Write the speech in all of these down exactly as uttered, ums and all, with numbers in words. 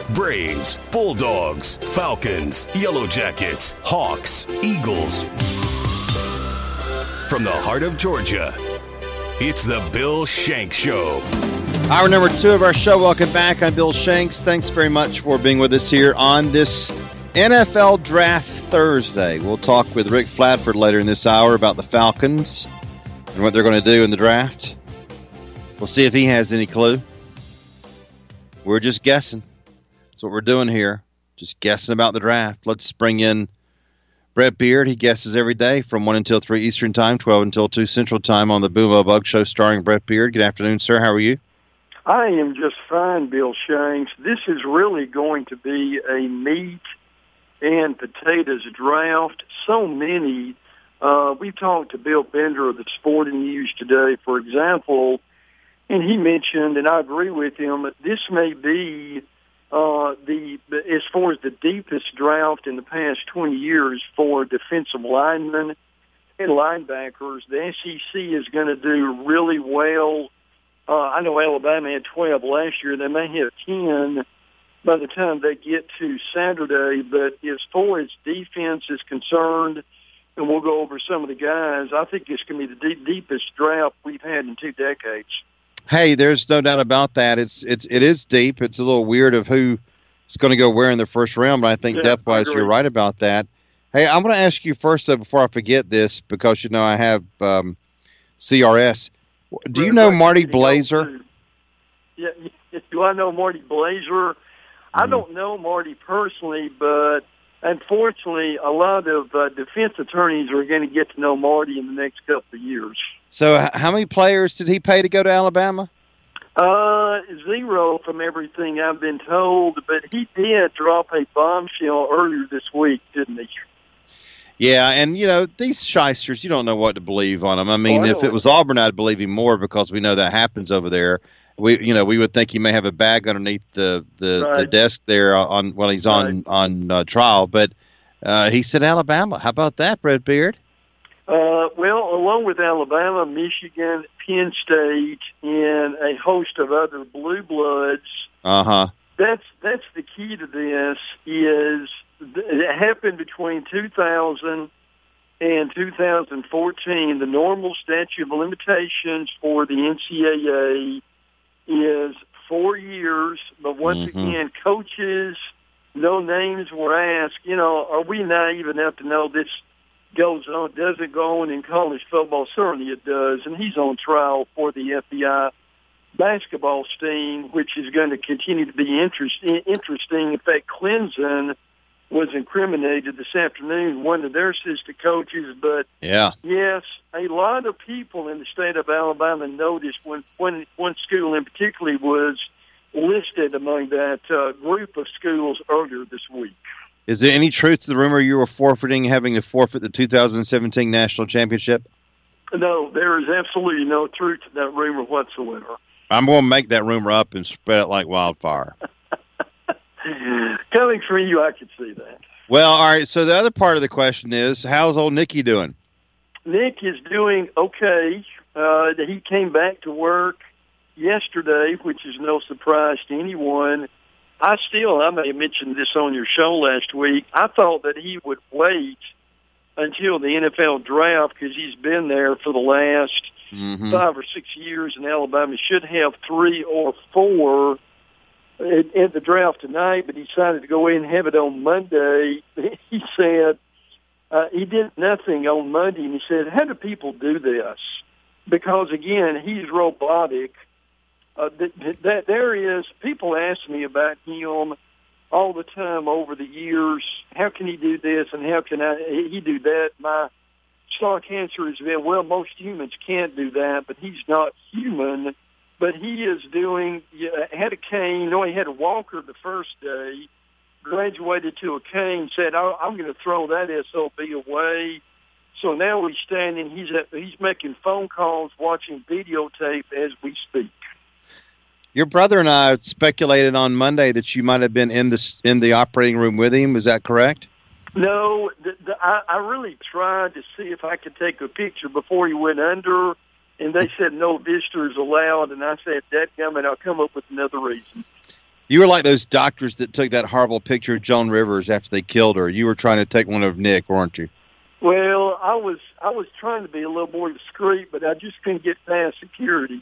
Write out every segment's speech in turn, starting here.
Braves, Bulldogs, Falcons, Yellow Jackets, Hawks, Eagles. From the heart of Georgia, it's the Bill Shanks Show. Hour number two of our show. Welcome back. I'm Bill Shanks. Thanks very much for being with us here on this N F L Draft Thursday. We'll talk with Rick Flatford later in this hour about the Falcons and what they're going to do in the draft. We'll see if he has any clue. We're just guessing. That's what we're doing here. Just guessing about the draft. Let's bring in Brett Beard. He guesses every day from one until three Eastern Time, twelve until two Central Time on the Boom Bug Show starring Brett Beard. Good afternoon, sir. How are you? I am just fine, Bill Shanks. This is really going to be a meat and potatoes draft. So many. Uh, we talked to Bill Bender of the Sporting News today, for example, and he mentioned, and I agree with him, that this may be uh, the as far as the deepest draft in the past twenty years for defensive linemen and linebackers. The S E C is going to do really well. Uh, I know Alabama had twelve last year. They may have ten by the time they get to Saturday. But as far as defense is concerned, and we'll go over some of the guys, I think it's going to be the deep, deepest draft we've had in two decades. Hey, there's no doubt about that. It's it's it is deep. It's a little weird of who is going to go where in the first round, but I think yeah, depth-wise you're right about that. Hey, I'm going to ask you first, though, before I forget this, because, you know, I have um, C R S. Do you know Marty Blazer? Yeah, do I know Marty Blazer? I mm-hmm. don't know Marty personally, but unfortunately, a lot of uh, defense attorneys are going to get to know Marty in the next couple of years. So how many players did he pay to go to Alabama? Uh, zero from everything I've been told, but he did drop a bombshell earlier this week, didn't he? Yeah, and, you know, these shysters, you don't know what to believe on them. I mean, oh, I if it was Auburn, I'd believe him more because we know that happens over there. We, you know, we would think he may have a bag underneath the, the, right. the desk there on when he's on, right. on uh, trial. But uh, he said Alabama. How about that, Brett Beard? Uh, well, along with Alabama, Michigan, Penn State, and a host of other blue bloods. Uh-huh. That's that's the key to this. Is it happened between two thousand and two thousand fourteen. The normal statute of limitations for the N C double A is four years. But once mm-hmm. again, coaches, no names were asked. You know, are we naive enough to know this goes on? Doesn't go on in college football? Certainly it does. And he's on trial for the F B I basketball sting, which is going to continue to be interesting. Interesting. In fact, Clemson was incriminated this afternoon, one of their assistant coaches. But yeah, yes, a lot of people in the state of Alabama noticed when, when one school in particular was listed among that uh, group of schools earlier this week. Is there any truth to the rumor you were forfeiting, having to forfeit the two thousand seventeen national championship? No, there is absolutely no truth to that rumor whatsoever. I'm going to make that rumor up and spread it like wildfire. Coming from you, I could see that. Well, all right, so the other part of the question is, how's old Nicky doing? Nick is doing okay. Uh, he came back to work yesterday, which is no surprise to anyone. I still, I may have mentioned this on your show last week, I thought that he would wait until the N F L draft because he's been there for the last mm-hmm. five or six years, and Alabama should have three or four at, at the draft tonight, but he decided to go in and have it on Monday. He said uh, he did nothing on Monday, and he said, how do people do this? Because, again, he's robotic. Uh, that, that there is, people ask me about him all the time over the years. How can he do this and how can I, he do that? My stock answer has been, well, most humans can't do that, but he's not human. But he is doing, yeah, had a cane. No, he had a walker the first day, graduated to a cane, said, oh, I'm going to throw that S O B away. So now he's standing, he's at, he's making phone calls, watching videotape as we speak. Your brother and I speculated on Monday that you might have been in the in the operating room with him. Is that correct? No, the, the, I, I really tried to see if I could take a picture before he went under, and they said no visitors allowed. And I said, dadgummit, I'll come up with another reason. You were like those doctors that took that horrible picture of Joan Rivers after they killed her. You were trying to take one of Nick, weren't you? Well, I was I was trying to be a little more discreet, but I just couldn't get past security.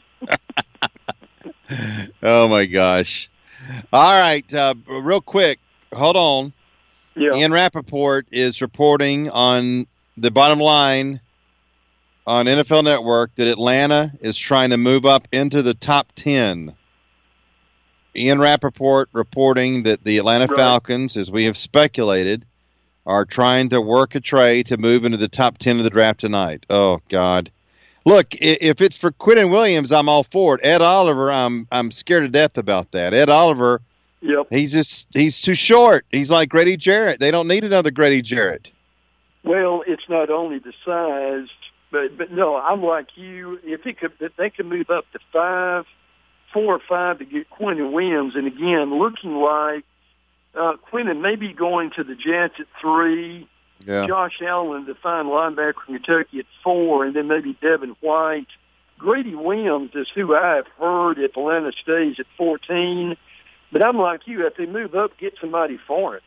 Oh, my gosh. All right, uh, real quick, hold on. Yeah. Ian Rappaport is reporting on the bottom line on N F L Network that Atlanta is trying to move up into the top ten. Ian Rappaport reporting that the Atlanta right. Falcons, as we have speculated, are trying to work a trade to move into the top ten of the draft tonight. Oh, God. Look, if it's for Quinnen Williams, I'm all for it. Ed Oliver, I'm I'm scared to death about that. Ed Oliver, yep. he's just he's too short. He's like Grady Jarrett. They don't need another Grady Jarrett. Well, it's not only the size, but but no, I'm like you. If it could, if they could move up to five, four or five to get Quinnen Williams, and again, looking like uh, Quinnen may be going to the Jets at three. Yeah. Josh Allen, the fine linebacker from Kentucky, at four, and then maybe Devin White. Grady Williams is who I have heard Atlanta stays at fourteen. But I'm like you, if they move up, get somebody for it.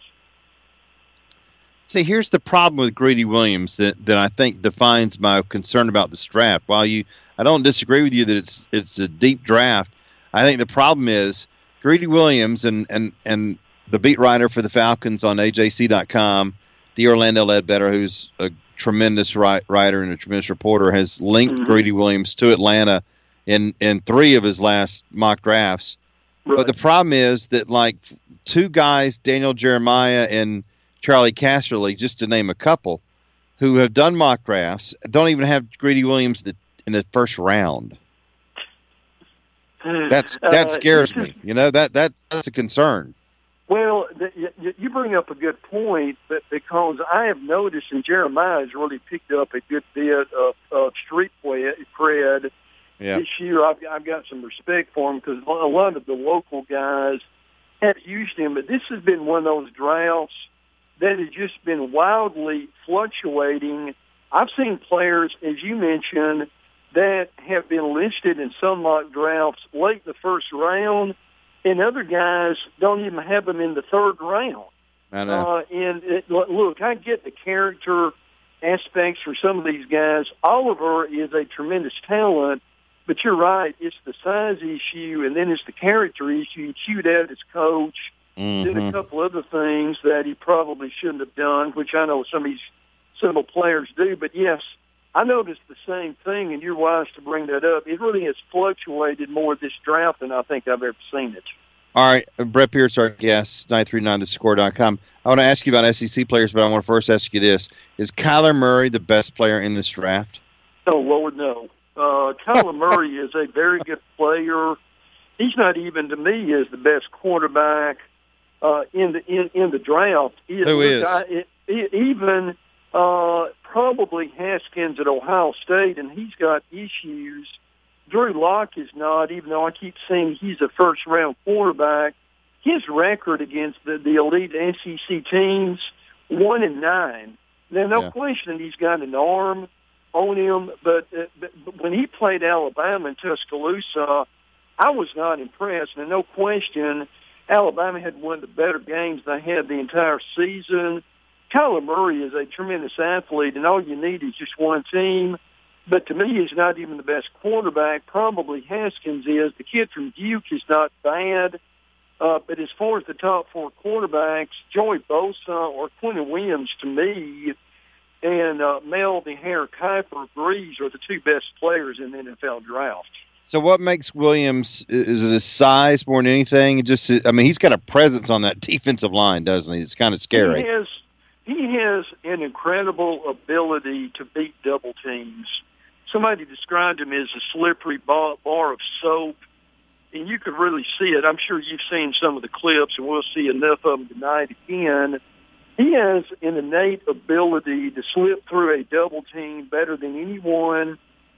See, here's the problem with Grady Williams that, that I think defines my concern about this draft. While you, I don't disagree with you that it's it's a deep draft. I think the problem is Grady Williams and, and, and the beat writer for the Falcons on A J C dot com, D. Orlando Ledbetter, who's a tremendous writer and a tremendous reporter, has linked mm-hmm. Grady Williams to Atlanta in, in three of his last mock drafts. Right. But the problem is that, like, two guys, Daniel Jeremiah and Charlie Casserly, just to name a couple, who have done mock drafts, don't even have Grady Williams in the first round. That's That scares uh, me. You know, that, that that's a concern. Well, you bring up a good point, but because I have noticed, and Jeremiah has really picked up a good bit of, of street cred yeah. this year. I've, I've got some respect for him because a lot of the local guys have used him, but this has been one of those drafts that has just been wildly fluctuating. I've seen players, as you mentioned, that have been listed in some mock drafts late in the first round, and other guys don't even have them in the third round. I know. Uh, and it, look, I get the character aspects for some of these guys. Oliver is a tremendous talent, but you're right. It's the size issue, and then it's the character issue. He chewed out his coach, mm-hmm. did a couple other things that he probably shouldn't have done, which I know some of these simple players do. But, yes, I noticed the same thing, and you're wise to bring that up. It really has fluctuated more this draft than I think I've ever seen it. All right, Brett Pierce, our guest, nine three nine the score dot com. I want to ask you about S E C players, but I want to first ask you this. Is Kyler Murray the best player in this draft? Oh, Lord, no. Uh, Kyler Murray is a very good player. He's not even, to me, is the best quarterback uh, in the in, in the draft. He, Who is? I, it, it, even uh, probably Haskins at Ohio State, and he's got issues. Drew Lock is not, even though I keep saying he's a first-round quarterback. His record against the, the elite S E C teams, one and nine. Now, no yeah. question he's got an arm on him, but, uh, but, but when he played Alabama in Tuscaloosa, I was not impressed. And no question, Alabama had one of the better games they had the entire season. Kyler Murray is a tremendous athlete, and all you need is just one team. But to me, he's not even the best quarterback. Probably Haskins is. The kid from Duke is not bad. Uh, but as far as the top four quarterbacks, Joey Bosa or Quinnen Williams, to me, and uh, Mel the Hair Kiper Breeze are the two best players in the N F L draft. So what makes Williams, is it his size more than anything? Just, I mean, he's got a presence on that defensive line, doesn't he? It's kind of scary. He has, he has an incredible ability to beat double teams. Somebody described him as a slippery bar, bar of soap, and you could really see it. I'm sure you've seen some of the clips, and we'll see enough of them tonight again. He has an innate ability to slip through a double team better than anyone.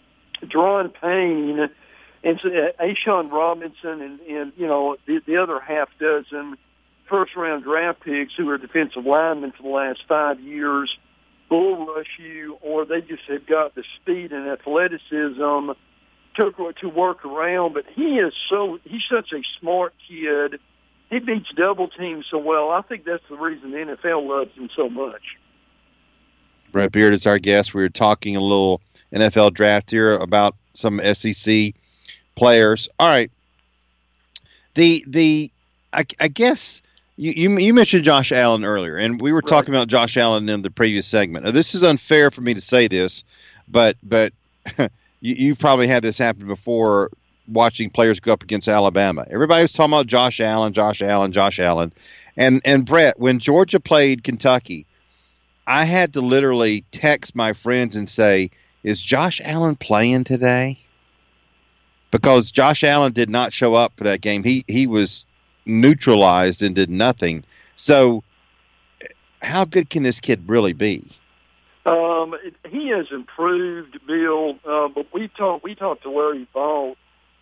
Dron Payne and Ashawn Robinson and, and you know, the, the other half dozen first-round draft picks who are defensive linemen for the last five years bull rush you, or they just have got the speed and athleticism to, to work around. But he is so, he's such a smart kid. he beats double teams so well. I think that's the reason the N F L loves him so much. Brett Beard is our guest. We were talking a little N F L draft here about some S E C players. All right. The the I, I guess you, you you mentioned Josh Allen earlier, and we were Right. talking about Josh Allen in the previous segment. Now, this is unfair for me to say this, but but you, you've probably had this happen before, watching players go up against Alabama. Everybody was talking about Josh Allen, Josh Allen, Josh Allen, and and Brett, when Georgia played Kentucky, I had to literally text my friends and say, "Is Josh Allen playing today?" Because Josh Allen did not show up for that game. He he was neutralized and did nothing. So how good can this kid really be? Um, it, he has improved, Bill, uh, but we talked we talked to Larry Ball,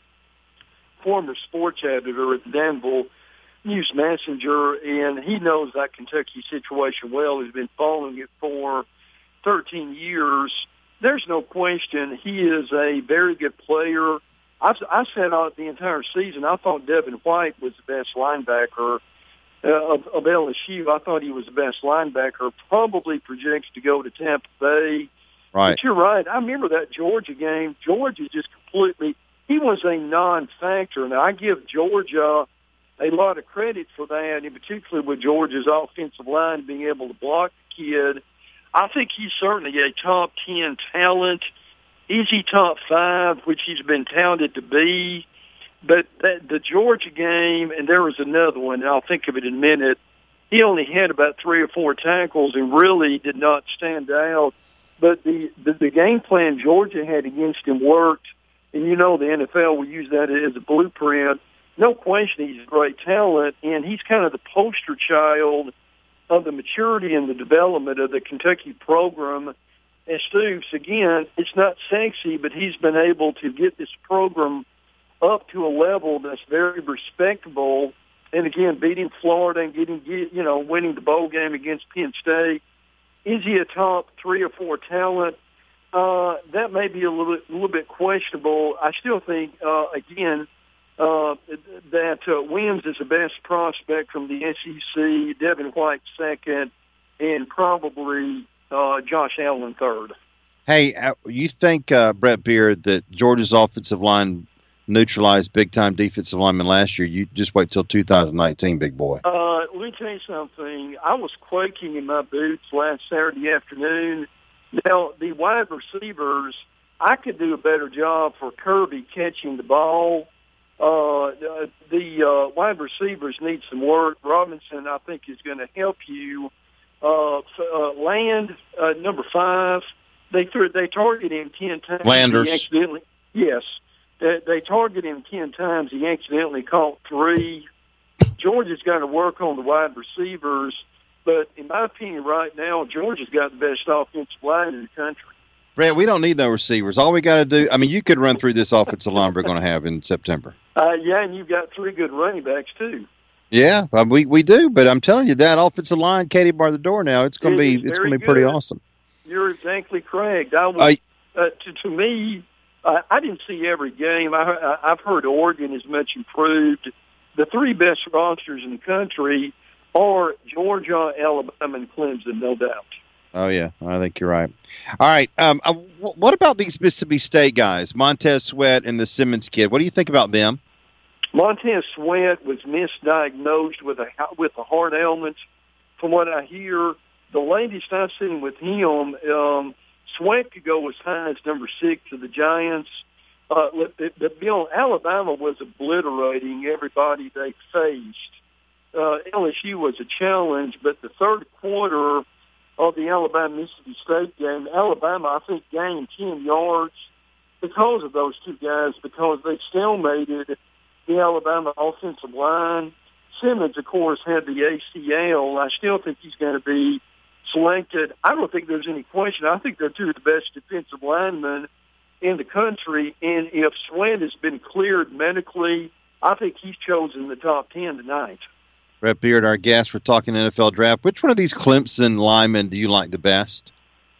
former sports editor at the Danville News Messenger, and he knows that Kentucky situation well. He's been following it for thirteen years. There's no question he is a very good player. I, I said on the entire season, I thought Devin White was the best linebacker uh, of, of L S U. I thought he was the best linebacker, probably projects to go to Tampa Bay. Right. But you're right. I remember that Georgia game. Georgia just completely, he was a non-factor. Now, I give Georgia a lot of credit for that, and particularly with Georgia's offensive line being able to block the kid. I think he's certainly a top ten talent. Is he top five, which he's been touted to be? But that, the Georgia game, and there was another one, and I'll think of it in a minute, he only had about three or four tackles and really did not stand out. But the, the, the game plan Georgia had against him worked, and you know the N F L will use that as a blueprint. No question he's a great talent, and he's kind of the poster child of the maturity and the development of the Kentucky program. And Stoops, again, it's not sexy, but he's been able to get this program up to a level that's very respectable. And again, beating Florida and getting, you know, winning the bowl game against Penn State. Is he a top three or four talent? Uh, that may be a little bit, a little bit questionable. I still think, uh, again, uh, that uh, Williams is the best prospect from the S E C, Devin White second, and probably Uh, Josh Allen third. Hey, uh, you think, uh, Brett Beard, that Georgia's offensive line neutralized big-time defensive linemen last year? You just wait till two thousand nineteen, big boy. Uh, let me tell you something. I was quaking in my boots last Saturday afternoon. Now, the wide receivers, I could do a better job for Kirby catching the ball. Uh, the uh, wide receivers need some work. Robinson, I think, is going to help you. Uh, uh, Land, uh, number five, they threw, they targeted him ten times. Landers. He accidentally, yes, they, they targeted him ten times. He accidentally caught three. Georgia's got to work on the wide receivers, but in my opinion, right now, Georgia's got the best offensive line in the country. Brett, we don't need no receivers. All we got to do, I mean, you could run through this offensive line we're going to have in September. Uh, yeah, and you've got three good running backs too. Yeah, we we do, but I'm telling you that offensive line, Katie bar the door now. It's going to It be is it's going to very be pretty good. awesome. You're exactly correct. I was, I- uh, to, to me, uh, I didn't see every game. I, I, I've heard Oregon is much improved. The three best rosters in the country are Georgia, Alabama, and Clemson, no doubt. Oh yeah, I think you're right. All right, um, uh, what about these Mississippi State guys, Montez Sweat and the Simmons kid? What do you think about them? Montez Sweat was misdiagnosed with a with a heart ailment. From what I hear, the latest I've seen with him, um, Sweat could go as high as number six to the Giants. Uh, the, the Bill, Alabama was obliterating everybody they faced. Uh, L S U was a challenge, but the third quarter of the Alabama-Mississippi State game, Alabama, I think, gained ten yards because of those two guys, because they stalemated the Alabama offensive line. Simmons, of course, had the A C L. I still think he's going to be selected. I don't think there's any question. I think they're two of the best defensive linemen in the country. And if Sweat has been cleared medically, I think he's chosen the top ten tonight. Brett Beard, our guest. We're talking N F L draft. Which one of these Clemson linemen do you like the best?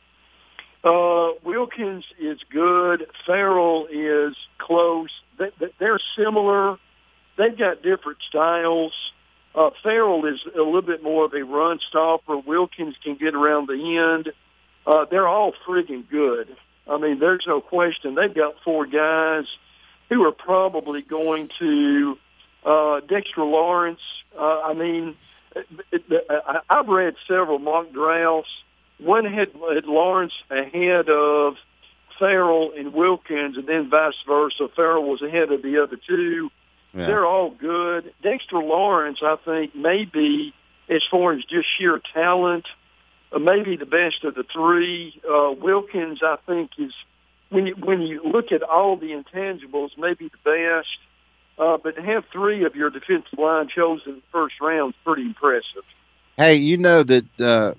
Uh, Wilkins is good. Farrell is close. They, they're similar. They've got different styles. Uh, Farrell is a little bit more of a run stopper. Wilkins can get around the end. Uh, they're all friggin' good. I mean, there's no question. They've got four guys who are probably going to uh, Dexter Lawrence. Uh, I mean, it, it, I, I've read several mock drafts. One had, had Lawrence ahead of Farrell and Wilkins, and then vice versa. Farrell was ahead of the other two. Yeah. They're all good. Dexter Lawrence, I think, may be, as far as just sheer talent, uh, maybe the best of the three. Uh, Wilkins, I think, is, when you, when you look at all the intangibles, maybe the best. Uh, but to have three of your defensive line chosen in the first round is pretty impressive. Hey, you know that uh,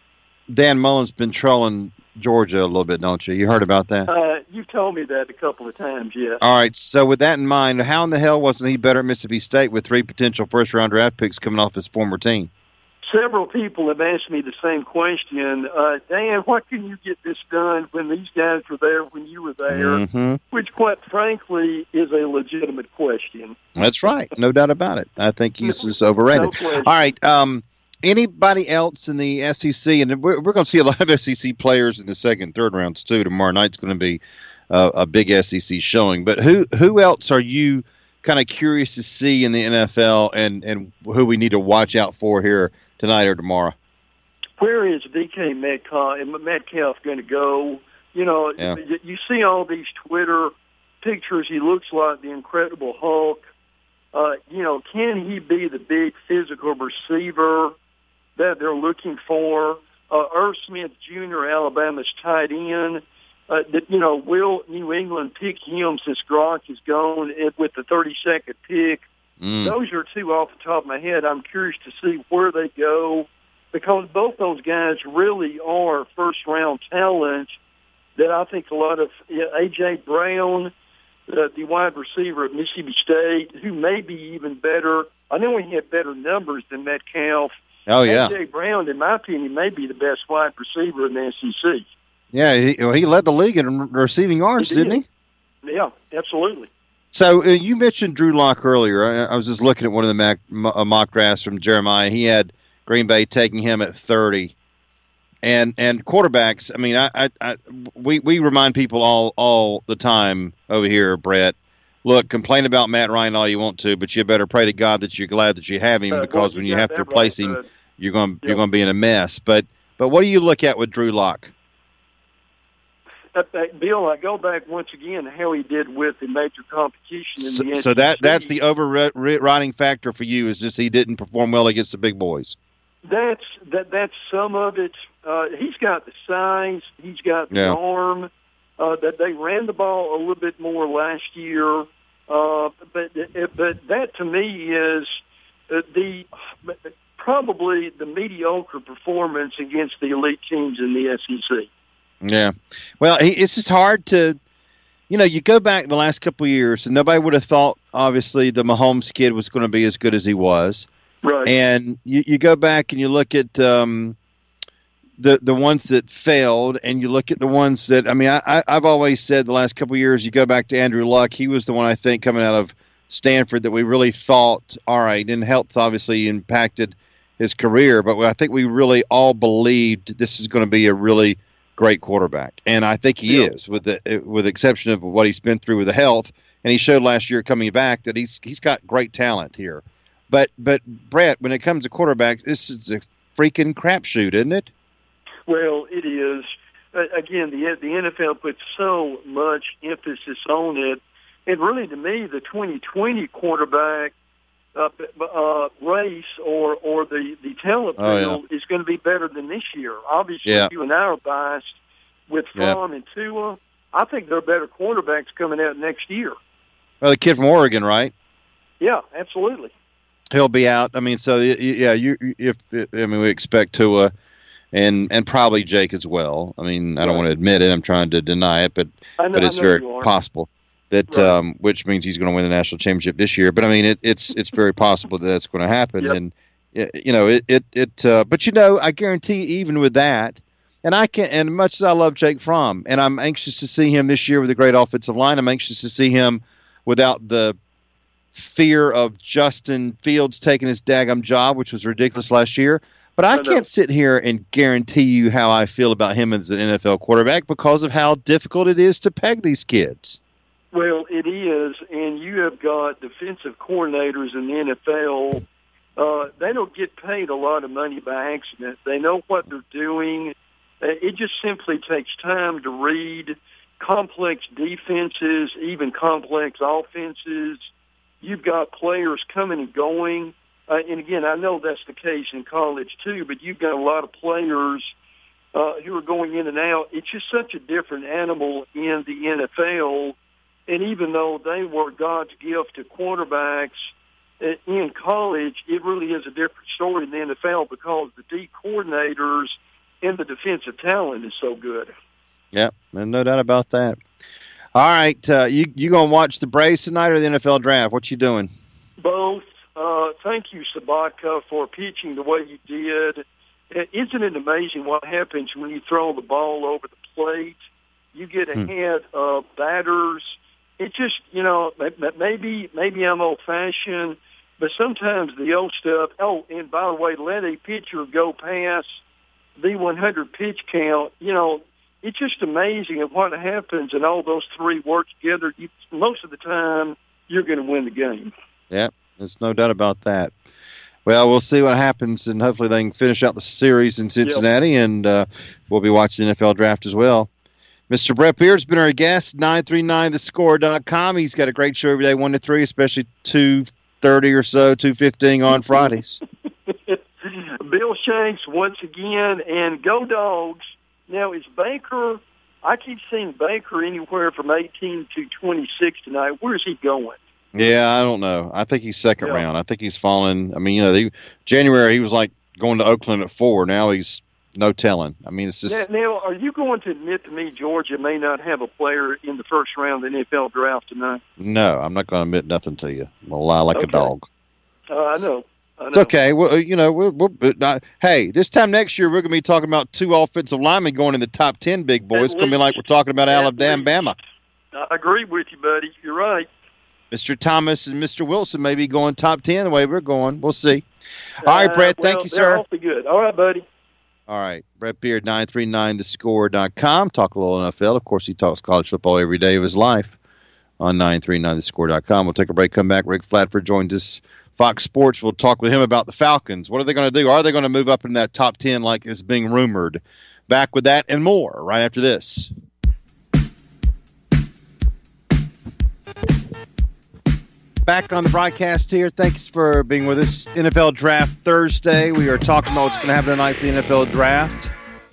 Dan Mullen's been trolling Georgia a little bit, don't you? You heard about that? Uh, you've told me that a couple of times, yeah. All right, so with that in mind, how in the hell wasn't he better at Mississippi State with three potential first-round draft picks coming off his former team? Several people have asked me the same question. Uh, Dan, why can you get this done when these guys were there when you were there? Mm-hmm. Which, quite frankly, is a legitimate question. That's right. No doubt about it. I think he's just overrated. No All right, um, anybody else in the S E C, and we're, we're going to see a lot of S E C players in the second and third rounds, too. Tomorrow night's going to be uh, a big S E C showing. But who who else are you kind of curious to see in the N F L, and, and who we need to watch out for here tonight or tomorrow? Where is D K Metcalf, Metcalf going to go? You know, yeah. you see all these Twitter pictures. He looks like the Incredible Hulk. Uh, you know, can he be the big physical receiver that they're looking for? Uh, Irv Smith Junior, Alabama's tight end. Uh, that, you know, will New England pick him since Gronk is gone with the thirty-second pick? Mm. Those are two off the top of my head. I'm curious to see where they go, because both those guys really are first-round talent that I think a lot of yeah, A J. Brown, uh, the wide receiver at Mississippi State, who may be even better. I know he had better numbers than Metcalf. Oh, yeah. A J. Brown, in my opinion, may be the best wide receiver in the S E C. Yeah, he, well, he led the league in receiving yards, he did. didn't he? Yeah, absolutely. So uh, you mentioned Drew Lock earlier. I, I was just looking at one of the mock, uh, mock drafts from Jeremiah. He had Green Bay taking him at thirty. And and quarterbacks, I mean, I, I, I we, we remind people all, all the time over here, Brett, look, complain about Matt Ryan all you want to, but you better pray to God that you're glad that you have him, uh, because well, when you you have to replace right, him, but, you're going yeah. you're going to be in a mess. But but what do you look at with Drew Lock? Uh, Bill, I go back once again how he did with the major competition in So, the S E C. so that that's the overriding factor for you, is just he didn't perform well against the big boys. That's that. That's some of it. Uh, he's got the size. He's got the Yeah. arm. Uh, that they ran the ball a little bit more last year. Uh, but but that to me is uh, the probably the mediocre performance against the elite teams in the S E C. Yeah. Well, he, it's just hard to, you know, you go back the last couple of years, and nobody would have thought, obviously, the Mahomes kid was going to be as good as he was. Right. And you, you go back and you look at um, the the ones that failed, and you look at the ones that, I mean, I, I, I've always said the last couple of years, you go back to Andrew Luck, he was the one, I think, coming out of Stanford that we really thought, all right, and health obviously impacted his career, but I think we really all believed this is going to be a really great quarterback, and I think he yeah. is, with the with the exception of what he's been through with the health. And he showed last year coming back that he's he's got great talent here. But but Brett, when it comes to quarterback, this is a freaking crapshoot, isn't it? Well, it is. Uh, again, the the N F L puts so much emphasis on it, and really, to me, the twenty twenty quarterback uh, uh, race or or the the talent Oh, field yeah. is going to be better than this year. Obviously, Yeah. you and I are biased with Fromm Yeah. and Tua. I think there are better quarterbacks coming out next year. Well, the kid from Oregon, right? Yeah, absolutely. He'll be out. I mean, so yeah, you if I mean we expect Tua, and and probably Jake as well. I mean, I don't Right. want to admit it. I'm trying to deny it, but I know, but it's I know very you are. possible that, Right. um, which means he's going to win the national championship this year. But I mean, it, it's it's very possible that that's going to happen. Yep. And you know, it it it. Uh, but you know, I guarantee even with that, and I can, and much as I love Jake Fromm, and I'm anxious to see him this year with a great offensive line. I'm anxious to see him without the fear of Justin Fields taking his daggum job, which was ridiculous last year. But I, I can't know. sit here and guarantee you how I feel about him as an N F L quarterback because of how difficult it is to peg these kids. Well, it is, and you have got defensive coordinators in the N F L. Uh, they don't get paid a lot of money by accident. They know what they're doing. It just simply takes time to read complex defenses, even complex offenses. You've got players coming and going. Uh, and, again, I know that's the case in college, too, but you've got a lot of players uh, who are going in and out. It's just such a different animal in the N F L. And even though they were God's gift to quarterbacks in college, it really is a different story in the N F L because the D coordinators and the defensive talent is so good. Yep, no doubt about that. All right, uh, you you gonna watch the Braves tonight or the N F L draft? What you doing? Both. Uh, thank you, Sabatka, for pitching the way you did. Isn't it amazing what happens when you throw the ball over the plate? You get ahead hmm. of batters. It just, you know, maybe maybe I'm old-fashioned, but sometimes the old stuff, oh, and by the way, let a pitcher go past the one hundred pitch count, you know, it's just amazing at what happens, and all those three work together. You, most of the time, you're going to win the game. Yeah, there's no doubt about that. Well, we'll see what happens, and hopefully they can finish out the series in Cincinnati, yep. and uh, we'll be watching the N F L draft as well. Mister Brett Beard's been our guest, nine three nine the score dot com. He's got a great show every day, one to three, especially two thirty or so, two fifteen on Fridays. Bill Shanks once again, and go Dogs. Now, is Baker, I keep seeing Baker anywhere from eighteen to twenty-six tonight. Where's he going? Yeah, I don't know. I think he's second yeah. round. I think he's fallen. I mean, you know, they, January he was like going to Oakland at four. Now he's no telling. I mean, it's just. Now, now, are you going to admit to me Georgia may not have a player in the first round of the N F L draft tonight? No, I'm not going to admit nothing to you. I'm going to lie like okay. a dog. Uh, I know. I know. It's okay. Well, you know, we're, we're not, hey, this time next year we're going to be talking about two offensive linemen going in the top ten, big boys. At it's going to be like we're talking about Alabama. I agree with you, buddy. You're right. Mister Thomas and Mister Wilson may be going top ten the way we're going. We'll see. All right, Brett, uh, well, thank you, they're sir. Awfully good. All right, buddy. All right, Brett Beard, nine three nine the score dot com. Talk a little N F L. Of course, he talks college football every day of his life on nine three nine the score dot com. We'll take a break, come back. Rick Flatford joins us, Fox Sports. We'll talk with him about the Falcons. What are they going to do? Are they going to move up in that top ten like is being rumored? Back with that and more right after this. Back on the broadcast here. Thanks for being with us. N F L Draft Thursday. We are talking about what's going to happen tonight for the N F L Draft.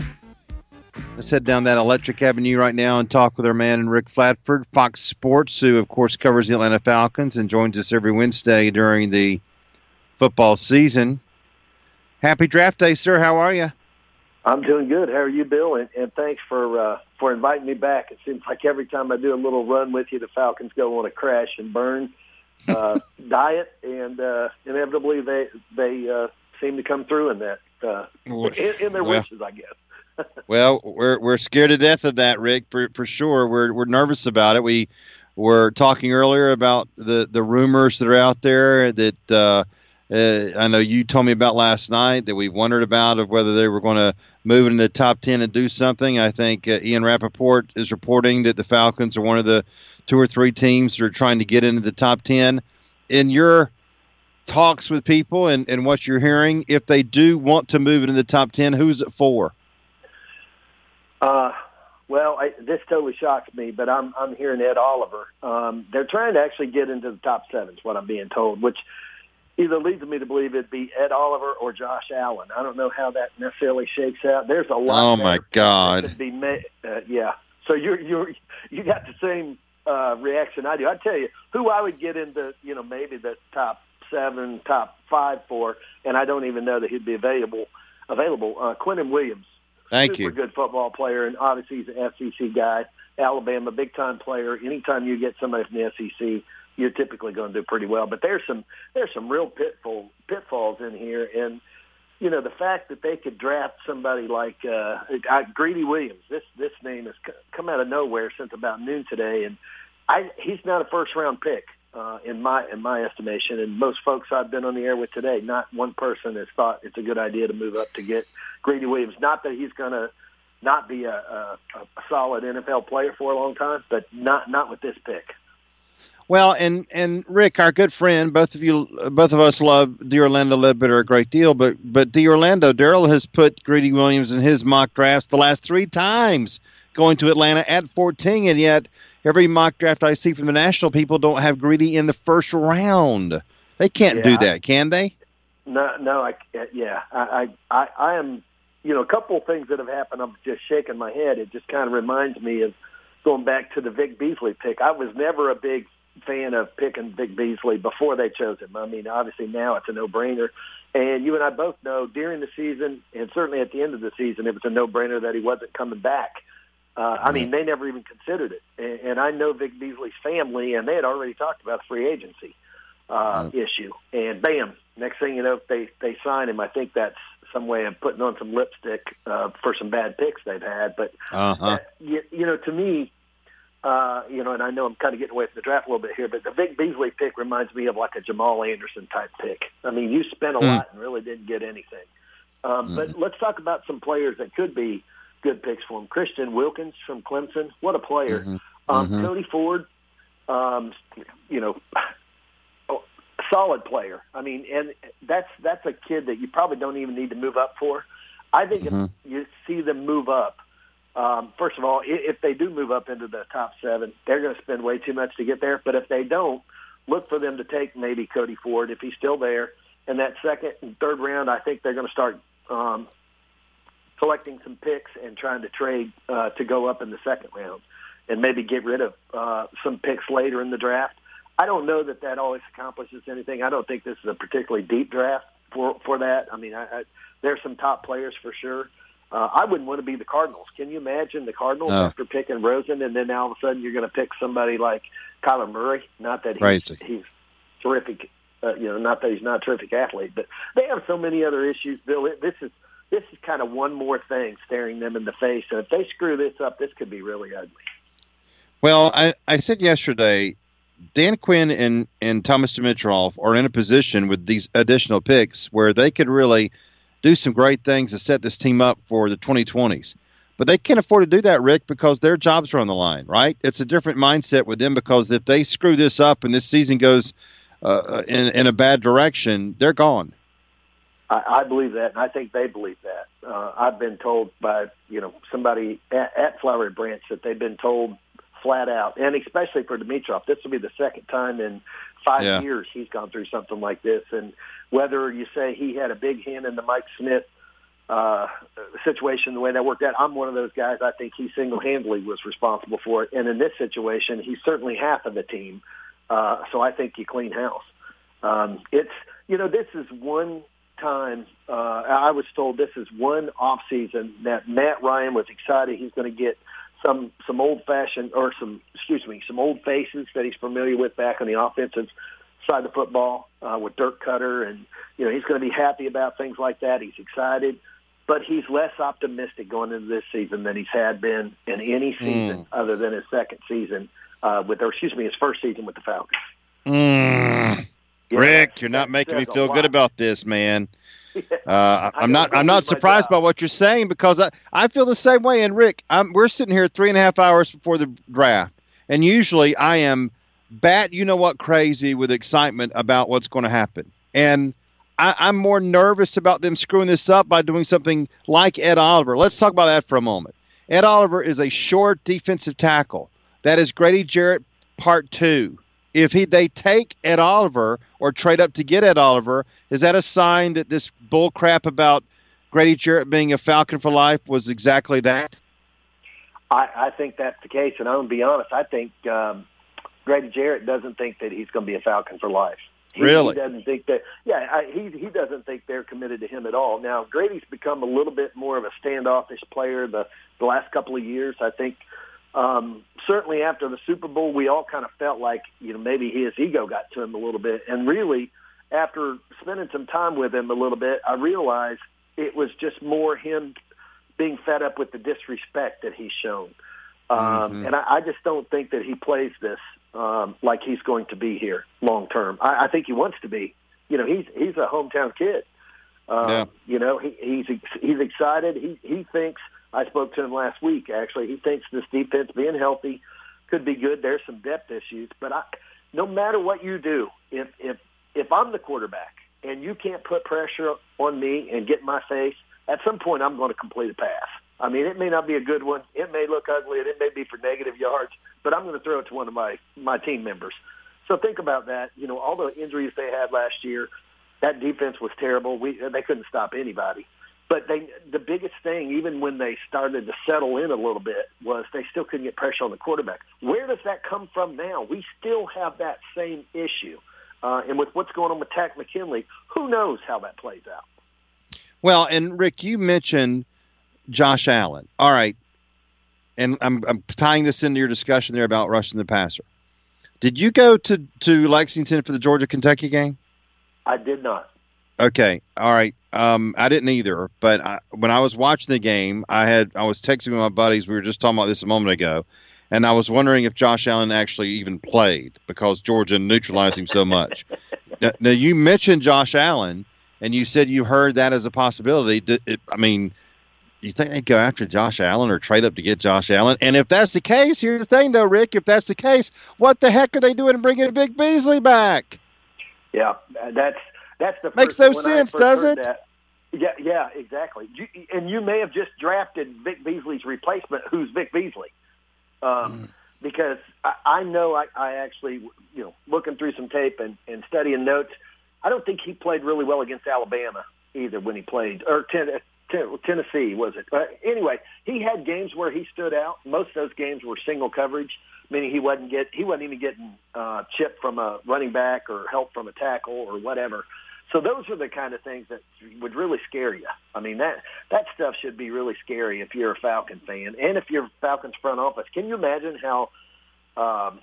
Let's head down that Electric Avenue right now and talk with our man, Rick Flatford, Fox Sports, who, of course, covers the Atlanta Falcons and joins us every Wednesday during the football season. Happy Draft Day, sir. How are you? I'm doing good. How are you, Bill? And, and thanks for uh, for inviting me back. It seems like every time I do a little run with you, the Falcons go on a crash and burn uh, diet, and uh, inevitably they they uh, seem to come through in that uh, in, in their well, wishes, I guess. Well, we're we're scared to death of that, Rick, for for sure. We're we're nervous about it. We were talking earlier about the, the rumors that are out there that uh, uh, I know you told me about last night that we wondered about of whether they were going to move into the top ten and do something. I think uh, Ian Rappaport is reporting that the Falcons are one of the two or three teams that are trying to get into the top ten. In your talks with people and, and what you're hearing, if they do want to move into the top ten, who's it for? Uh, well, I, this totally shocks me, but I'm I'm hearing Ed Oliver. Um, they're trying to actually get into the top seven, is what I'm being told, which either leads me to believe it'd be Ed Oliver or Josh Allen. I don't know how that necessarily shakes out. There's a lot. Oh my God! Could be ma- uh, yeah. So you're you're you got the same uh, reaction I do. I tell you who I would get into, you know, maybe the top seven, top five for, and I don't even know that he'd be available. Available. Uh, Quentin Williams. Thank Super you. good football player, and obviously he's an S E C guy. Alabama, big-time player. Anytime you get somebody from the S E C, you're typically going to do pretty well. But there's some there's some real pitfall, pitfalls in here. And, you know, the fact that they could draft somebody like uh, Greedy Williams, this this name has come out of nowhere since about noon today, and I he's not a first-round pick. uh, in my in my estimation. And most folks I've been on the air with today, not one person has thought it's a good idea to move up to get Greedy Williams. Not that he's going to not be a, a, a solid N F L player for a long time, but not not with this pick. Well, and, and Rick, our good friend, both of you, both of us love D'Orlando Ledbetter a great deal, but but D'Orlando, Daryl has put Greedy Williams in his mock drafts the last three times going to Atlanta at fourteen, and yet every mock draft I see from the national people don't have Greedy in the first round. They can't yeah, do that, can they? No, no, I yeah, I, I I am. You know, a couple of things that have happened. I'm just shaking my head. It just kind of reminds me of going back to the Vic Beasley pick. I was never a big fan of picking Vic Beasley before they chose him. I mean, obviously now it's a no-brainer. And you and I both know during the season, and certainly at the end of the season, it was a no-brainer that he wasn't coming back. Uh, I mean, they never even considered it. And, and I know Vic Beasley's family, and they had already talked about the free agency uh, mm. issue. And bam, next thing you know, they, they sign him. I think that's some way of putting on some lipstick uh, for some bad picks they've had. But, uh-huh. uh, you, you know, to me, uh, you know, and I know I'm kind of getting away from the draft a little bit here, but the Vic Beasley pick reminds me of like a Jamal Anderson type pick. I mean, you spent a hmm. lot and really didn't get anything. Um, hmm. But let's talk about some players that could be good picks for him. Christian Wilkins from Clemson, what a player. Mm-hmm. Um, mm-hmm. Cody Ford, um, you know, solid player. I mean, and that's that's a kid that you probably don't even need to move up for. I think mm-hmm. if you see them move up, um, first of all, if they do move up into the top seven, they're going to spend way too much to get there. But if they don't, look for them to take maybe Cody Ford if he's still there. In that second and third round, I think they're going to start um, collecting some picks and trying to trade uh, to go up in the second round and maybe get rid of uh, some picks later in the draft. I don't know that that always accomplishes anything. I don't think this is a particularly deep draft for for that. I mean, I, I, there's some top players for sure. Uh, I wouldn't want to be the Cardinals. Can you imagine the Cardinals no. after picking Rosen, and then all of a sudden you're going to pick somebody like Kyler Murray? Not that he's, he's terrific, uh, you know, not that he's not a terrific athlete, but they have so many other issues, Bill. It, this is this is kind of one more thing staring them in the face, and if they screw this up, this could be really ugly. Well, I, I said yesterday, Dan Quinn and, and Thomas Dimitroff are in a position with these additional picks where they could really do some great things to set this team up for the twenty twenties. But they can't afford to do that, Rick, because their jobs are on the line, right? It's a different mindset with them because if they screw this up and this season goes uh, in, in a bad direction, they're gone. I, I believe that, and I think they believe that. Uh, I've been told by, you know, somebody at, at Flowery Branch that they've been told flat out, and especially for Dimitroff, this will be the second time in five yeah. years he's gone through something like this. And whether you say he had a big hand in the Mike Smith uh, situation, the way that worked out, I'm one of those guys. I think he single-handedly was responsible for it. And in this situation, he's certainly half of the team. Uh, so I think you clean house. Um, it's, you know, this is one time, uh, I was told this is one off season that Matt Ryan was excited he's going to get some some old-fashioned or some, excuse me, some old faces that he's familiar with back on the offensive side of the football uh, with Dirk Cutter. And, you know, he's going to be happy about things like that. He's excited. But he's less optimistic going into this season than he's had been in any season mm. other than his second season uh, with, or excuse me, his first season with the Falcons. Mm. Yeah, Rick, you're not making me feel good about this, man. Uh, I'm not. I'm not surprised by what you're saying because I, I feel the same way. And Rick, I'm, we're sitting here three and a half hours before the draft, and usually I am bat you know what crazy with excitement about what's going to happen. And I, I'm more nervous about them screwing this up by doing something like Ed Oliver. Let's talk about that for a moment. Ed Oliver is a short defensive tackle. That is Grady Jarrett part two. If he they take Ed Oliver or trade up to get Ed Oliver, is that a sign that this bull crap about Grady Jarrett being a Falcon for life was exactly that? I, I think that's the case, and I'm going to be honest. I think um, Grady Jarrett doesn't think that he's going to be a Falcon for life. He, really? He doesn't think that. Yeah, I, he he doesn't think they're committed to him at all. Now, Grady's become a little bit more of a standoffish player the the last couple of years. I think. Um, certainly after the Super Bowl, we all kind of felt like, you know, maybe his ego got to him a little bit. And really, after spending some time with him a little bit, I realized it was just more him being fed up with the disrespect that he's shown. Um, mm-hmm. And I, I just don't think that he plays this um, like he's going to be here long term. I, I think he wants to be. You know, he's he's a hometown kid. Um, yeah. You know, he, he's he's excited. He he thinks. I spoke to him last week. Actually, he thinks this defense being healthy could be good. There's some depth issues, but I, no matter what you do, if if if I'm the quarterback and you can't put pressure on me and get in my face, at some point I'm going to complete a pass. I mean, it may not be a good one. It may look ugly, and it may be for negative yards, but I'm going to throw it to one of my, my team members. So think about that. You know, all the injuries they had last year, that defense was terrible. We They couldn't stop anybody. But they, the biggest thing, even when they started to settle in a little bit, was they still couldn't get pressure on the quarterback. Where does that come from now? We still have that same issue. Uh, and with what's going on with Takk McKinley, who knows how that plays out? Well, and Rick, you mentioned Josh Allen. All right. And I'm, I'm tying this into your discussion there about rushing the passer. Did you go to, to Lexington for the Georgia-Kentucky game? I did not. Okay. All right. Um, I didn't either, but I, when I was watching the game, I had I was texting with my buddies. We were just talking about this a moment ago, and I was wondering if Josh Allen actually even played because Georgia neutralized him so much. now, now, you mentioned Josh Allen, and you said you heard that as a possibility. Did, it, I mean, do you think they'd go after Josh Allen or trade up to get Josh Allen? And if that's the case, here's the thing, though, Rick. If that's the case, what the heck are they doing bringing Vic Beasley back? Yeah, that's that's the makes no sense, does it? That, yeah, yeah, exactly. You, and you may have just drafted Vic Beasley's replacement, who's Vic Beasley, um, mm. because I, I know I, I actually, you know, looking through some tape and, and studying notes, I don't think he played really well against Alabama either when he played, or ten, ten, Tennessee, was it? Uh, anyway, he had games where he stood out. Most of those games were single coverage, meaning he wasn't get he wasn't even getting uh, chip from a running back or help from a tackle or whatever. So those are the kind of things that would really scare you. I mean, that that stuff should be really scary if you're a Falcon fan and if you're Falcons front office. Can you imagine how um,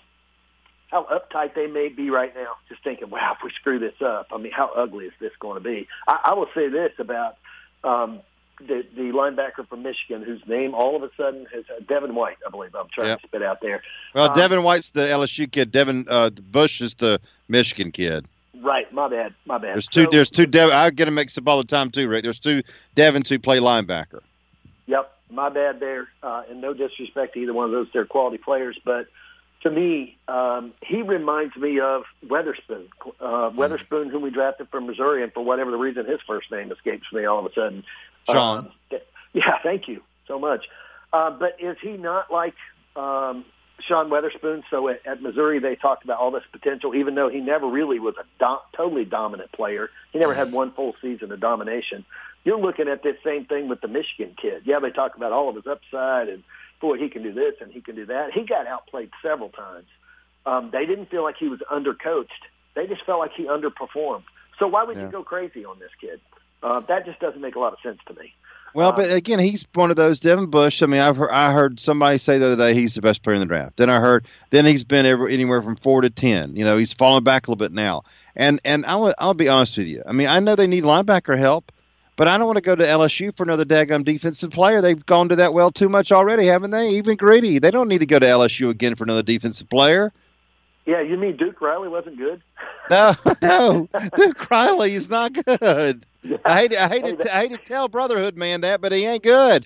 how uptight they may be right now, just thinking, wow, if we screw this up, I mean, how ugly is this going to be? I, I will say this about um, the, the linebacker from Michigan, whose name all of a sudden is uh, Devin White, I believe I'm trying yep. to spit out there. Well, um, Devin White's the L S U kid. Devin uh, Bush is the Michigan kid. Right, my bad, my bad. There's two. So, there's two. Devin, I get them mixed up all the time too, Rick. There's two Devins who play linebacker. Yep, my bad there. Uh, and no disrespect to either one of those; they're quality players. But to me, um, he reminds me of Weatherspoon. Uh, Weatherspoon, whom we drafted from Missouri, and for whatever the reason, his first name escapes me all of a sudden. Sean. Uh, yeah, thank you so much. Uh, but is he not like um, Sean Weatherspoon? So at, at Missouri, they talked about all this potential, even though he never really was a do- totally dominant player. He never had one full season of domination. You're looking at this same thing with the Michigan kid. Yeah, they talk about all of his upside and, boy, he can do this and he can do that. He got outplayed several times. Um, they didn't feel like he was undercoached. They just felt like he underperformed. So why would yeah. you go crazy on this kid? Uh, that just doesn't make a lot of sense to me. Well, but again, he's one of those Devin Bush. I mean, I've heard, I heard somebody say the other day he's the best player in the draft. Then I heard, then he's been every, anywhere from four to ten. You know, he's fallen back a little bit now. And and I'll I'll be honest with you. I mean, I know they need linebacker help, but I don't want to go to L S U for another daggum defensive player. They've gone to that well too much already, haven't they? Even Greedy, they don't need to go to L S U again for another defensive player. Yeah, you mean Duke Riley wasn't good? No, no, Duke Riley is not good. Yeah. I hate, I hate, hey, to, that... I hate to tell Brotherhood man that, but he ain't good.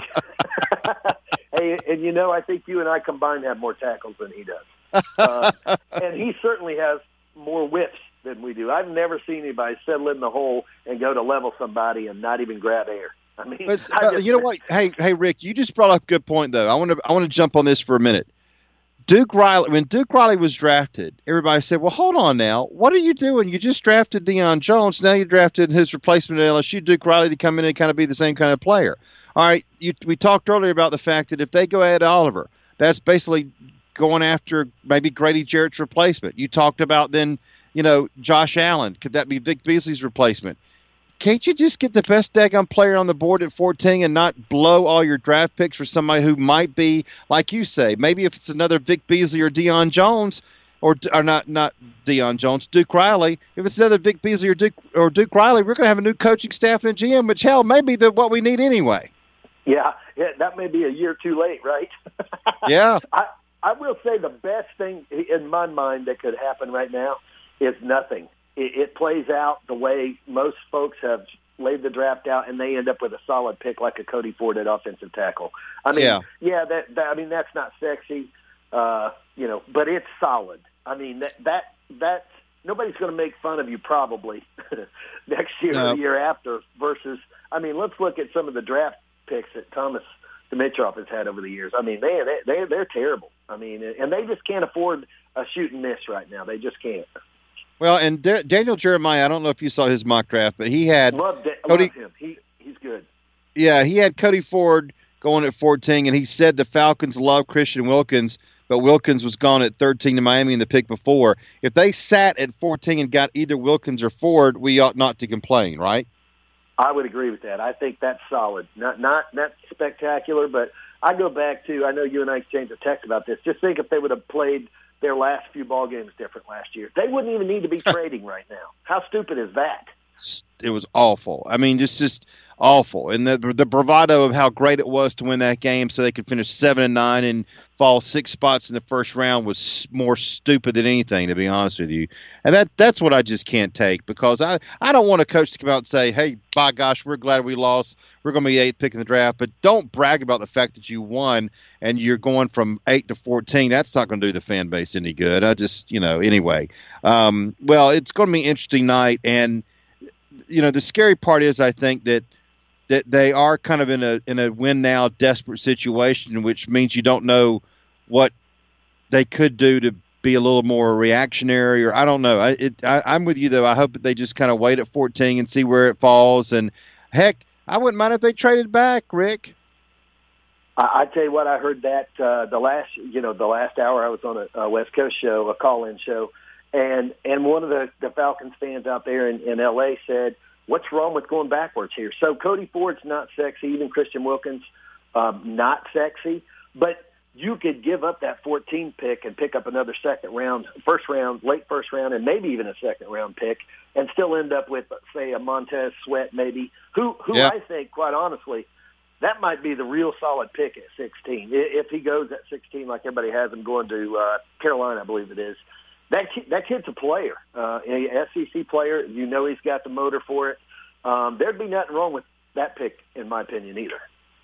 Hey, and you know, I think you and I combined have more tackles than he does, uh, and he certainly has more whiffs than we do. I've never seen anybody settle in the hole and go to level somebody and not even grab air. I mean, but, I uh, just, you know what? Hey, hey, Rick, you just brought up a good point though. I want to, I want to jump on this for a minute. Duke Riley, when Duke Riley was drafted, everybody said, well, hold on now. What are you doing? You just drafted Deion Jones. Now you drafted his replacement at L S U, Duke Riley, to come in and kind of be the same kind of player. All right, you, we talked earlier about the fact that if they go ahead Oliver, that's basically going after maybe Grady Jarrett's replacement. You talked about then, you know, Josh Allen. Could that be Vic Beasley's replacement? Can't you just get the best daggone player on the board at fourteen and not blow all your draft picks for somebody who might be, like you say, maybe if it's another Vic Beasley or Deion Jones, or or not not Deion Jones, Duke Riley. If it's another Vic Beasley or Duke or Duke Riley, we're going to have a new coaching staff and a G M, which hell, maybe the what we need anyway. Yeah, yeah, that may be a year too late, right? Yeah. I I will say the best thing in my mind that could happen right now is nothing. It, it plays out the way most folks have laid the draft out, and they end up with a solid pick like a Cody Ford at offensive tackle. I mean, yeah, yeah that, that I mean that's not sexy, uh, you know, but it's solid. I mean that that that's nobody's going to make fun of you probably next year no. or the year after. Versus, I mean, let's look at some of the draft picks that Thomas Dimitroff has had over the years. I mean, they they they're, they're terrible. I mean, and they just can't afford a shoot and miss right now. They just can't. Well, and D- Daniel Jeremiah, I don't know if you saw his mock draft, but he had love, da- Cody, love him. He he's good. Yeah, he had Cody Ford going at fourteen, and he said the Falcons love Christian Wilkins, but Wilkins was gone at thirteen to Miami in the pick before. If they sat at fourteen and got either Wilkins or Ford, we ought not to complain, right? I would agree with that. I think that's solid. Not not not spectacular, but I go back to, I know you and I exchanged a text about this. Just think if they would have played their last few ball games different last year. They wouldn't even need to be trading right now. How stupid is that? It was awful. I mean, just just awful. And the the bravado of how great it was to win that game so they could finish seven and nine and fall six spots in the first round was more stupid than anything, to be honest with you. And that that's what I just can't take, because I, I don't want a coach to come out and say, hey, by gosh, we're glad we lost. We're going to be eighth pick in the draft. But don't brag about the fact that you won and you're going from eight to fourteen. That's not going to do the fan base any good. I just, you know, anyway. Um, well, it's going to be an interesting night. And, you know, the scary part is I think that that they are kind of in a in a win now desperate situation, which means you don't know what they could do to be a little more reactionary, or I don't know. I, it, I, I'm with you though. I hope that they just kind of wait at fourteen and see where it falls. And heck, I wouldn't mind if they traded back, Rick. I, I tell you what, I heard that uh, the last you know the last hour I was on a, a West Coast show, a call-in show, and and one of the, the Falcons fans out there in, in L A said, what's wrong with going backwards here? So Cody Ford's not sexy. Even Christian Wilkins, um, not sexy. But you could give up that fourteen pick and pick up another second round, first round, late first round, and maybe even a second round pick, and still end up with, say, a Montez Sweat maybe, who, who yeah. I think, quite honestly, that might be the real solid pick at sixteen. If he goes at sixteen like everybody has him going to uh, Carolina, I believe it is. That kid, that kid's a player, uh, an S E C player. You know he's got the motor for it. Um, there'd be nothing wrong with that pick, in my opinion, either.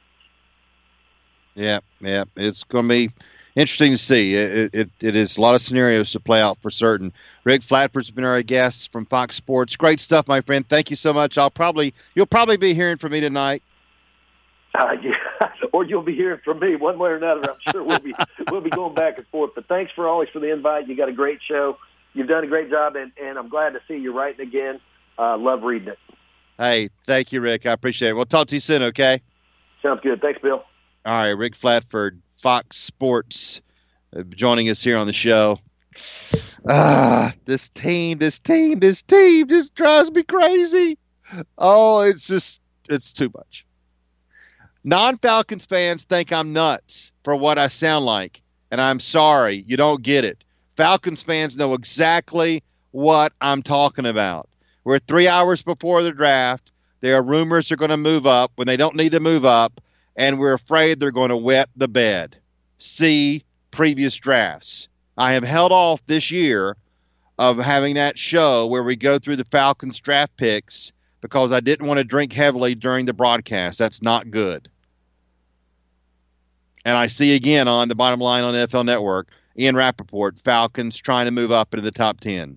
Yeah, yeah, it's going to be interesting to see. It, it it is a lot of scenarios to play out for certain. Rick Flatford's been our guest from Fox Sports. Great stuff, my friend. Thank you so much. I'll probably you'll probably be hearing from me tonight. Uh, yeah, or you'll be hearing from me one way or another. I'm sure we'll be we'll be going back and forth. But thanks for always for the invite. You got a great show. You've done a great job, and, and I'm glad to see you writing again. Uh, love reading it. Hey, thank you, Rick. I appreciate it. We'll talk to you soon, okay? Sounds good. Thanks, Bill. All right, Rick Flatford, Fox Sports, uh, joining us here on the show. Ah, this team, this team, this team just drives me crazy. Oh, it's just, it's too much. Non-Falcons fans think I'm nuts for what I sound like, and I'm sorry. You don't get it. Falcons fans know exactly what I'm talking about. We're three hours before the draft. There are rumors they're going to move up when they don't need to move up, and we're afraid they're going to wet the bed. See previous drafts. I have held off this year of having that show where we go through the Falcons draft picks because I didn't want to drink heavily during the broadcast. That's not good. And I see again on the bottom line on N F L Network, Ian Rappaport, Falcons trying to move up into the top ten.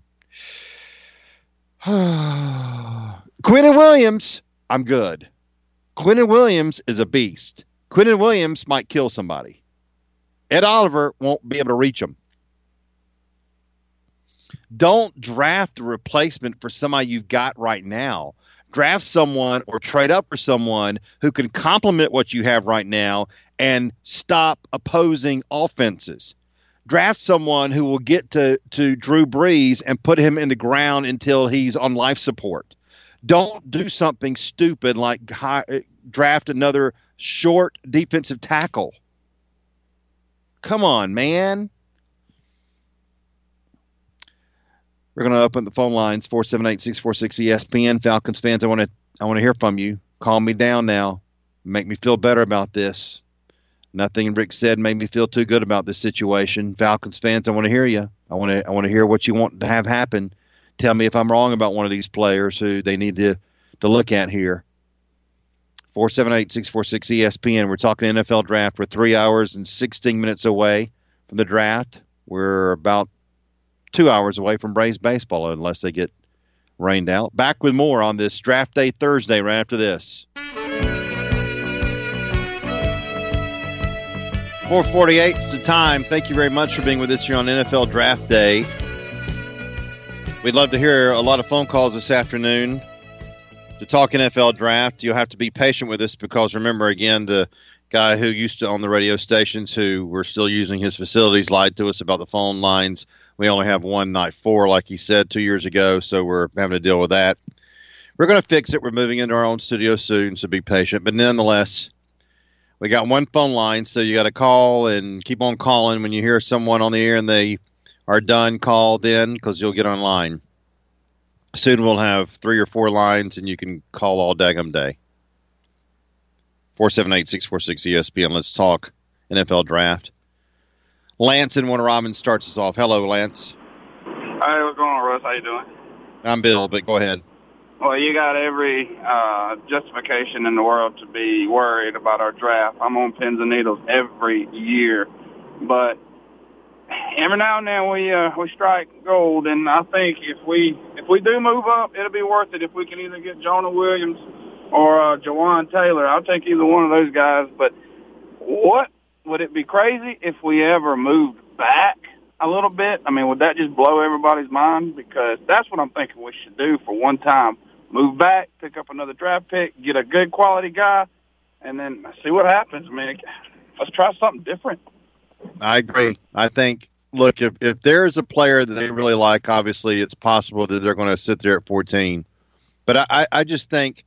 Quinnen Williams, I'm good. Quinnen Williams is a beast. Quinnen Williams might kill somebody. Ed Oliver won't be able to reach him. Don't draft a replacement for somebody you've got right now. Draft someone or trade up for someone who can complement what you have right now and stop opposing offenses. Draft someone who will get to, to Drew Brees and put him in the ground until he's on life support. Don't do something stupid like high, draft another short defensive tackle. Come on, man. We're going to open the phone lines, four seven eight, six four six, E S P N. Falcons fans, I want to I want to hear from you. Calm me down now. Make me feel better about this. Nothing Rick said made me feel too good about this situation. Falcons fans, I want to hear you. I want to I want to hear what you want to have happen. Tell me if I'm wrong about one of these players who they need to, to look at here. four seven eight, six four six, E S P N. We're talking N F L draft. We're three hours and sixteen minutes away from the draft. We're about two hours away from Braves baseball unless they get rained out. Back with more on this Draft Day Thursday right after this. four forty-eight is the time. Thank you very much for being with us here on N F L Draft Day. We'd love to hear a lot of phone calls this afternoon to talk N F L Draft. You'll have to be patient with us because, remember, again, the guy who used to own the radio stations who were still using his facilities lied to us about the phone lines. We only have one, not four, like he said two years ago, so we're having to deal with that. We're going to fix it. We're moving into our own studio soon, so be patient. But nonetheless, we got one phone line, so you got to call and keep on calling when you hear someone on the air and they are done, called in because you'll get online. Soon we'll have three or four lines, and you can call all daggum day. four seven eight, six four six, E S P N. Let's talk N F L Draft. Lance in Warner Robins starts us off. Hello, Lance. Hi, what's going on, Russ? How you doing? I'm Bill, but go ahead. Well, you got every uh, justification in the world to be worried about our draft. I'm on pins and needles every year, but every now and then we uh, we strike gold, and I think if we if we do move up, it'll be worth it if we can either get Jonah Williams or uh, Jawan Taylor. I'll take either one of those guys. But what would it be crazy if we ever moved back a little bit? I mean, would that just blow everybody's mind? Because that's what I'm thinking we should do for one time. Move back, pick up another draft pick, get a good quality guy, and then see what happens. I mean, let's try something different. I agree. I think, look, if, if there is a player that they really like, obviously it's possible that they're going to sit there at fourteen. But I, I, I just think,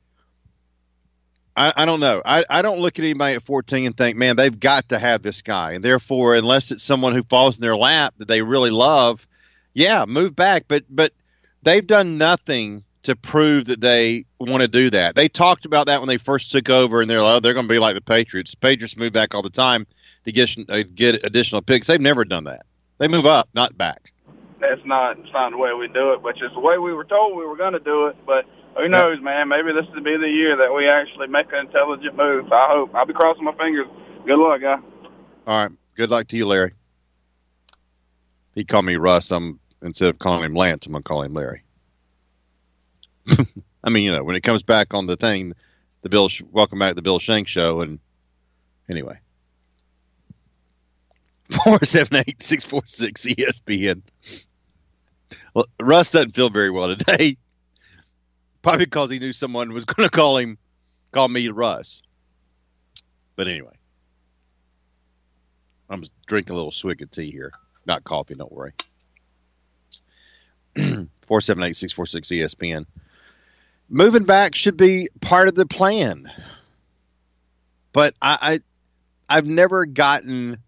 I, I don't know. I, I don't look at anybody at fourteen and think, man, they've got to have this guy. And therefore, unless it's someone who falls in their lap that they really love, yeah, move back. But but they've done nothing to prove that they want to do that. They talked about that when they first took over, and they're like, oh, they're going to be like the Patriots. The Patriots move back all the time to get uh, get additional picks. They've never done that. They move up, not back. That's not, it's not the way we do it, but it's the way we were told we were going to do it. But who knows, yeah. man? Maybe this will be the year that we actually make an intelligent move. I hope. I'll be crossing my fingers. Good luck, guy. All right. Good luck to you, Larry. He called me Russ. I'm instead of calling him Lance, I'm going to call him Larry. I mean, you know, when it comes back on the thing, the Bill, welcome back to the Bill Shanks Show. And anyway, four seven eight, six four six, E S P N. Well, Russ doesn't feel very well today. Probably because he knew someone was going to call him, call me Russ. But anyway, I'm drinking a little swig of tea here. Not coffee, don't worry. four seven eight, six four six, E S P N. Moving back should be part of the plan. But I, I, I've never gotten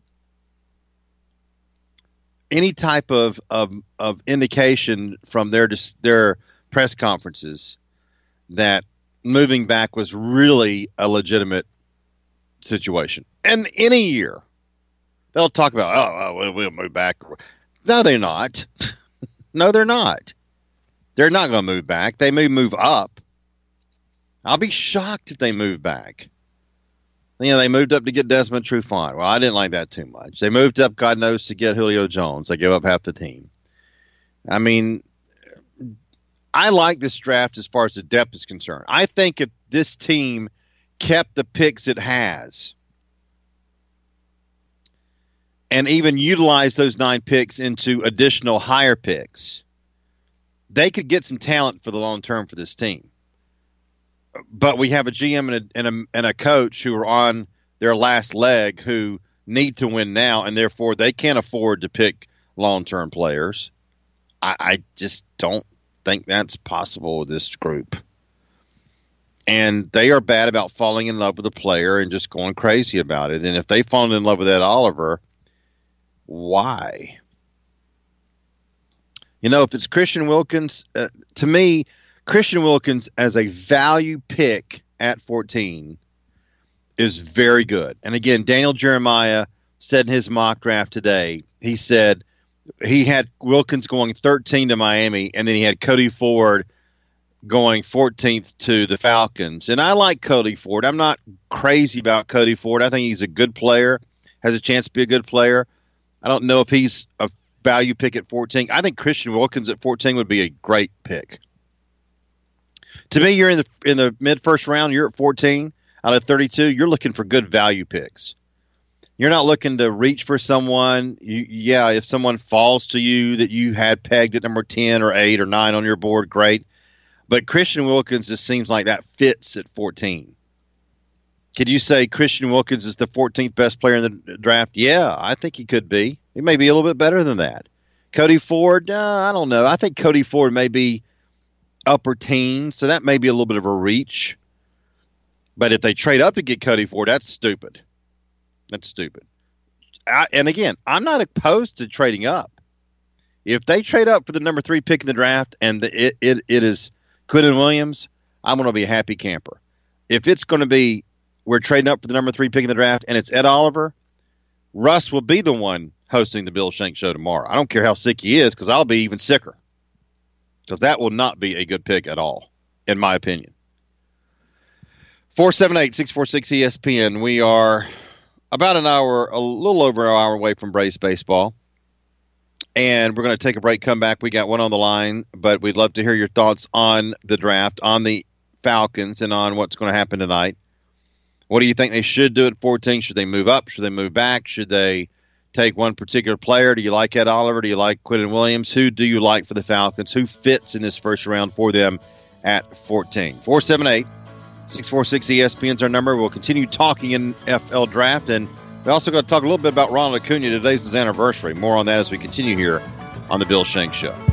any type of, of, of indication from their their press conferences that moving back was really a legitimate situation. And any year, they'll talk about, oh, oh we'll move back. No, they're not. No, they're not. They're not going to move back. They may move up. I'll be shocked if they move back. You know, they moved up to get Desmond Trufant. Well, I didn't like that too much. They moved up, God knows, to get Julio Jones. They gave up half the team. I mean, I like this draft as far as the depth is concerned. I think if this team kept the picks it has and even utilized those nine picks into additional higher picks, they could get some talent for the long term for this team. But we have a G M and a, and a, and a coach who are on their last leg who need to win now, and therefore they can't afford to pick long-term players. I, I just don't think that's possible with this group. And they are bad about falling in love with a player and just going crazy about it. And if they fall in love with Ed Oliver, why? You know, if it's Christian Wilkins, uh, to me, Christian Wilkins as a value pick at fourteen is very good. And again, Daniel Jeremiah said in his mock draft today, he said he had Wilkins going thirteen to Miami, and then he had Cody Ford going fourteenth to the Falcons. And I like Cody Ford. I'm not crazy about Cody Ford. I think he's a good player, has a chance to be a good player. I don't know if he's a value pick at fourteen. I think Christian Wilkins at fourteen would be a great pick. To me, you're in the in the mid first round. You're at fourteen out of thirty-two. You're looking for good value picks. You're not looking to reach for someone. You, yeah, if someone falls to you that you had pegged at number ten or eight or nine on your board, great. But Christian Wilkins just seems like that fits at fourteen. Could you say Christian Wilkins is the fourteenth best player in the draft? Yeah, I think he could be. He may be a little bit better than that. Cody Ford, uh, I don't know. I think Cody Ford may be upper teens, so that may be a little bit of a reach. But if they trade up to get Cody Ford, that's stupid. That's stupid. I, and again, I'm not opposed to trading up. If they trade up for the number three pick in the draft and the, it, it it is Quinnen Williams, I'm going to be a happy camper. If it's going to be we're trading up for the number three pick in the draft and it's Ed Oliver, Russ will be the one hosting the Bill Shanks Show tomorrow. I don't care how sick he is because I'll be even sicker. Because that will not be a good pick at all, in my opinion. four seven eight, six four six, E S P N. We are about an hour, a little over an hour away from Braves baseball. And we're going to take a break, come back. We got one on the line, but we'd love to hear your thoughts on the draft, on the Falcons, and on what's going to happen tonight. What do you think they should do at fourteen? Should they move up? Should they move back? Should they take one particular player? Do you like Ed Oliver? Do you like Quinnen Williams? Who do you like for the Falcons? Who fits in this first round for them at fourteen? four seven eight, six four six, E S P N is our number. We'll continue talking in F L draft, and we're also going to talk a little bit about Ronald Acuna. Today's his anniversary. More on that as we continue here on the Bill Shanks Show.